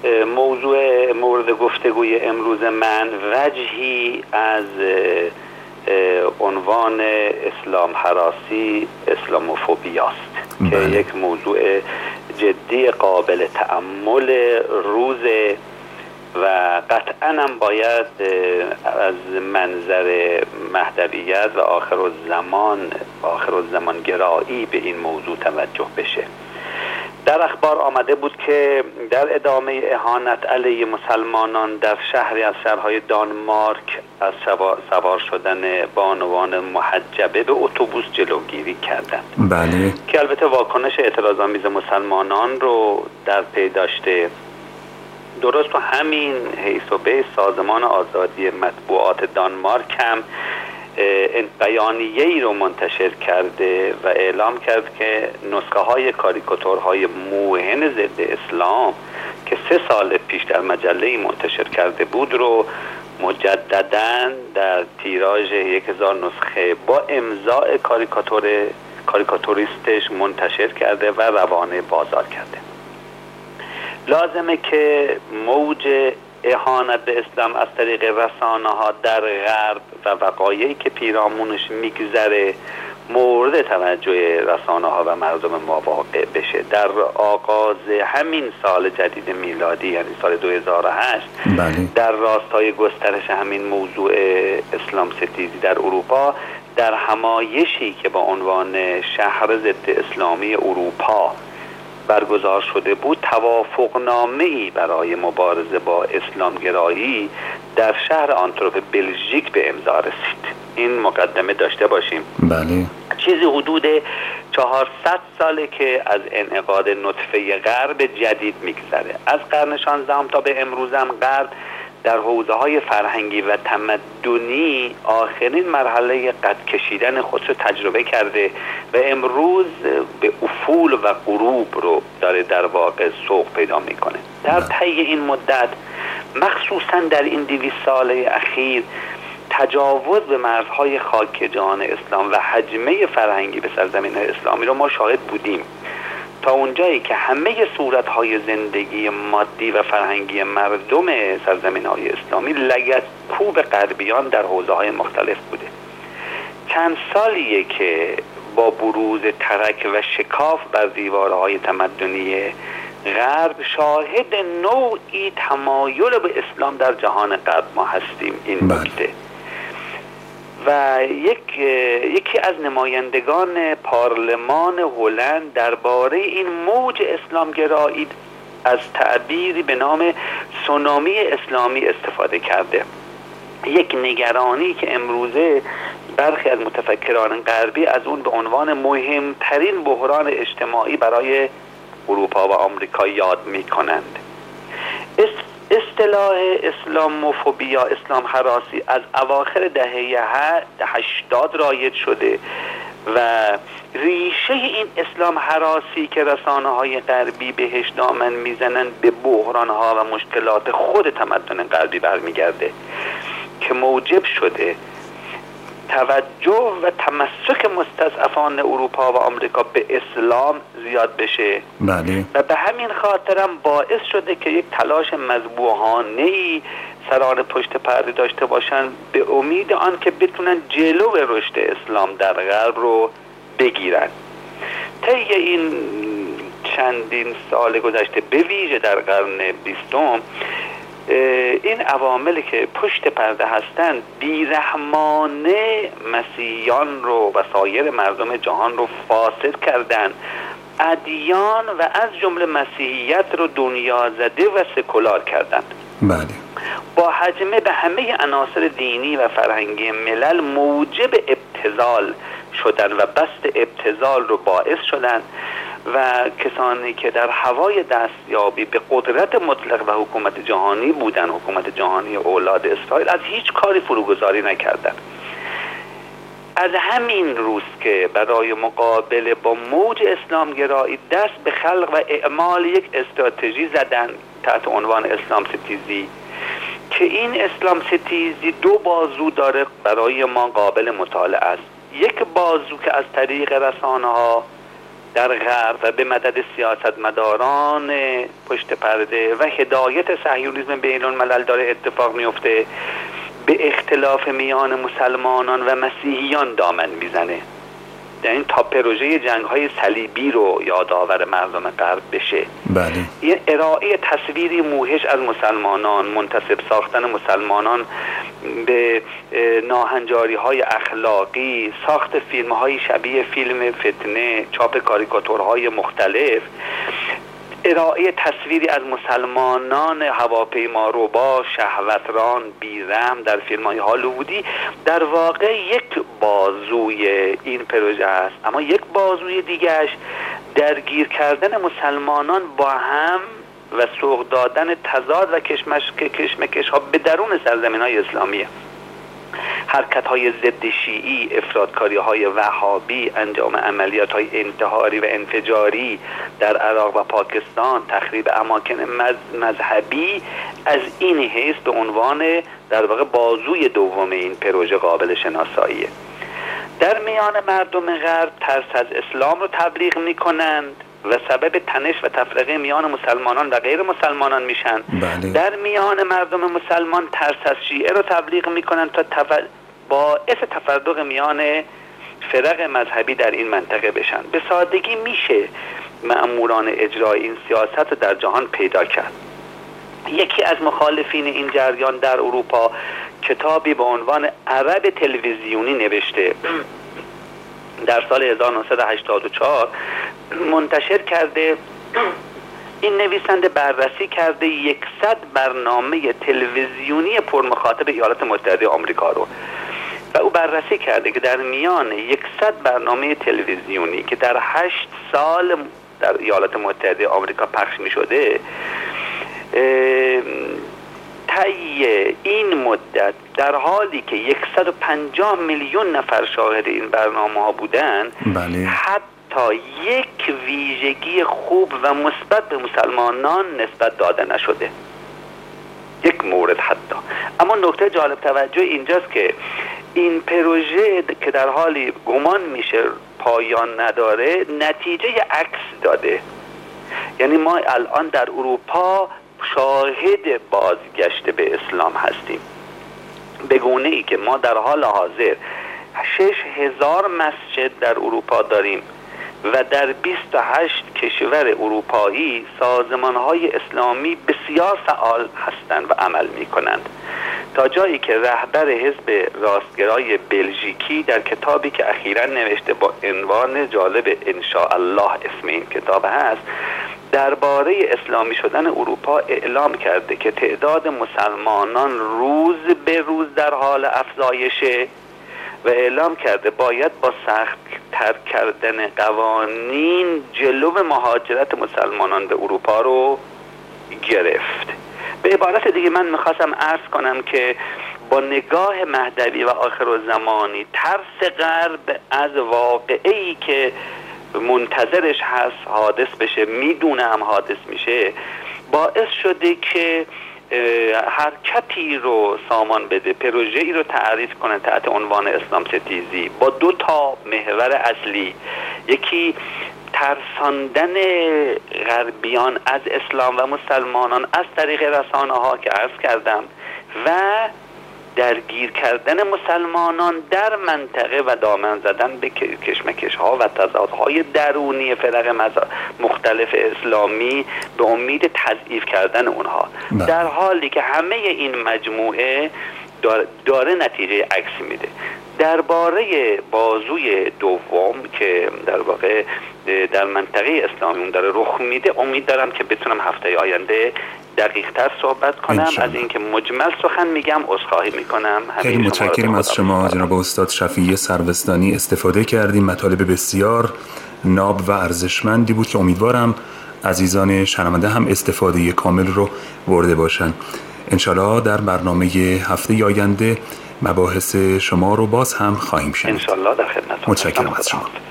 موضوع مورد گفتگوی امروز من وجهی از عنوان اسلام هراسی، اسلاموفوبیاست که یک موضوع جدی قابل تأمل روزه و قطعاً هم باید از منظر مهدویت و آخر الزمان گرایی به این موضوع توجه بشه. در اخبار آمده بود که در ادامه اهانت علیه مسلمانان در شهری از شهرهای دانمارک از سوار شدن بانوان محجبه به اتوبوس جلوگیری کردند. بله. که البته واکنش اعتراض‌آمیز مسلمانان رو در پی داشته. درست و همین حیث و به سازمان آزادی مطبوعات دانمارک هم بیانیه‌ای رو منتشر کرده و اعلام کرد که نسخه‌های کاریکاتورهای موهن ضد اسلام که 3 سال پیش در مجله‌ای منتشر کرده بود رو مجدداً در تیراژ 1000 نسخه با امضاء کاریکاتوریستش منتشر کرده و روانه بازار کرده. لازمه که موج اهانت به اسلام از طریق رسانه‌ها در غرب و وقایعی که پیرامونش میگذره مورد توجه رسانه‌ها و مردم ما واقع بشه. در آغاز همین سال جدید میلادی یعنی سال 2008 در راستای گسترش همین موضوع اسلام ستیزی در اروپا، در همایشی که با عنوان شهر ضد اسلامی اروپا برگزار شده بود، توافقنامه‌ای برای مبارزه با اسلامگرایی در شهر آنتورپ بلژیک به امضا رسید. این مقدمه داشته باشیم. بله. چیزی حدود 400 ساله که از انعقاد نطفه غرب جدید میگذره. از قرن 16 تا به امروز هم غرب در حوزه‌های فرهنگی و تمدنی آخرین مرحله قد کشیدن خودش رو تجربه کرده و امروز به افول و غروب رو داره در واقع سوق پیدا میکنه. در طی این مدت مخصوصاً در این 200 ساله اخیر تجاوز به مرزهای خاک جهان اسلام و حجمه فرهنگی به سرزمین اسلامی رو ما شاهد بودیم، تا اونجایی که همه صورتهای زندگی مادی و فرهنگی مردم سرزمین‌های اسلامی لگدکوب غربیان در حوزه‌های مختلف بوده. چند سالیه که با بروز ترک و شکاف بر دیوارهای تمدنی غرب شاهد نوعی تمایل به اسلام در جهان غرب ما هستیم. این نکته و یکی از نمایندگان پارلمان هلند درباره این موج اسلامگرایی از تعبیری به نام سونامی اسلامی استفاده کرده. یک نگرانی که امروزه برخی از متفکران غربی از اون به عنوان مهمترین بحران اجتماعی برای اروپا و آمریکا یاد می‌کنند. اصطلاح اسلاموفوبیا، اسلام هراسی، از اواخر دهه 80 رایج شده و ریشه این اسلام هراسی که رسانه‌های غربی بهش دامن میزنن به بحران‌ها و مشکلات خود تمدن غربی برمیگرده که موجب شده توجه و تمسک مستضعفان اروپا و آمریکا به اسلام زیاد بشه. بله. و به همین خاطرم باعث شده که یک تلاش مذبوحانه‌ای سران پشت پرده داشته باشن به امید آن که بتونن جلو رشد اسلام در غرب رو بگیرن. طی این چندین سال گذشته به ویژه در قرن 20 این عواملی که پشت پرده هستند بیرحمانه مسیحیان رو و سایر مردم جهان رو فاسد کردند، ادیان و از جمله مسیحیت رو دنیا زده و سکولار کردند. بله. با حجمه به همه عناصر دینی و فرهنگی ملل موجب ابتذال شدن و بسط ابتذال رو باعث شدن و کسانی که در هوای دستیابی به قدرت مطلق و حکومت جهانی بودن، حکومت جهانی اولاد اسرائیل، از هیچ کاری فروگذاری نکردن. از همین روز که برای مقابله با موج اسلامگرایی دست به خلق و اعمال یک استراتژی زدن تحت عنوان اسلام ستیزی که این اسلام ستیزی 2 بازو داره برای ما قابل مطالعه است. یک بازو که از طریق رسانه‌ها در غرب و به مدد سیاستمداران پشت پرده و هدایت صهیونیسم بین الملل داره اتفاق میفته، به اختلاف میان مسلمانان و مسیحیان دامن میزنه. در این تا پروژه جنگ‌های صلیبی رو یادآور مردم غرب بشه. بله. یه ارائه تصویری موحش از مسلمانان، منتسب ساختن مسلمانان به ناهنجاری‌های اخلاقی، ساخت فیلم‌های شبیه فیلم فتنه، چاپ کاریکاتورهای مختلف، ارائه تصویری از مسلمانان هواپیماروبا، شهوتران، بیرحم در فیلم‌های هالیوودی در واقع یک بازوی این پروژه است. اما یک بازوی دیگه‌اش درگیر کردن مسلمانان با هم و سوق دادن تضاد و کشمکش‌ها به درون سرزمین‌های اسلامیه. حرکت‌های ضد شیعی، افراطکاری‌های وهابی، انجام عملیات‌های انتحاری و انفجاری در عراق و پاکستان، تخریب اماکن مذهبی، از این حیث به عنوان در واقع بازوی دوم این پروژه قابل شناساییه. در میان مردم غرب ترس از اسلام رو تبلیغ می‌کنند و سبب تنش و تفرقه میان مسلمانان و غیر مسلمانان میشن. بله. در میان مردم مسلمان ترس از شیعه رو تبلیغ میکنن تا باعث تفرق میان فرق مذهبی در این منطقه بشن. به سادگی میشه مأموران اجرای این سیاست رو در جهان پیدا کرد. یکی از مخالفین این جریان در اروپا کتابی به عنوان عرب تلویزیونی نوشته، در سال 1984 منتشر کرده. این نویسنده بررسی کرده 100 برنامه تلویزیونی پرمخاطب ایالات متحده آمریکا رو و او بررسی کرده که در میان 100 برنامه تلویزیونی که در 8 سال در ایالات متحده آمریکا پخش می شده، طی این مدت در حالی که 150 میلیون نفر شاهد این برنامه ها بودن، بله. حتی یک ویژگی خوب و مثبت به مسلمانان نسبت داده نشده. یک مورد حتی. اما نکته جالب توجه اینجاست که این پروژه که در حالی گمان میشه پایان نداره، نتیجه عکس داده. یعنی ما الان در اروپا شاهد بازگشت به اسلام هستیم، به گونه ای که ما در حال حاضر 6000 مسجد در اروپا داریم و در 28 کشور اروپایی سازمان‌های اسلامی بسیار فعال هستند و عمل می‌کنند، تا جایی که رهبر حزب راستگرای بلژیکی در کتابی که اخیراً نوشته با عنوان جالب انشاءالله اسم این کتاب هست، درباره اسلامی شدن اروپا اعلام کرده که تعداد مسلمانان روز به روز در حال افزایشه و اعلام کرده باید با سخت تر کردن قوانین جلو مهاجرت مسلمانان به اروپا رو گرفت. به عبارت دیگه من میخواستم عرض کنم که با نگاه مهدوی و آخرالزمانی ترس غرب از واقعه‌ای که منتظرش هست حادث بشه، میدونه هم حادث میشه، باعث شده که حرکتی رو سامان بده، پروژه‌ای رو تعریف کنه تحت عنوان اسلام ستیزی با 2 محور اصلی. یکی ترساندن غربیان از اسلام و مسلمانان از طریق رسانه‌ها که عرض کردم و درگیر کردن مسلمانان در منطقه و دامن زدن به کشمکش‌ها و تضادهای درونی فرق مختلف اسلامی به امید تضعیف کردن اونها، در حالی که همه این مجموعه داره نتیجه عکسی میده. درباره بازوی دوم که در واقع در منطقه اسلامی اون داره رخ میده، امید دارم که بتونم هفته آینده دقیق تر صحبت کنم. از اینکه مجمل سخن میگم عذرخواهی میکنم. خیلی متشکرم از شما جناب استاد شفیع سروستانی. استفاده کردیم، مطالب بسیار ناب و ارزشمندی بود که امیدوارم عزیزان شنونده هم استفاده کامل رو برده باشن. انشالله در برنامه هفته آینده مباحث شما رو باز هم خواهیم شنید. انشالله در خدمتتون. متشکرم از شما.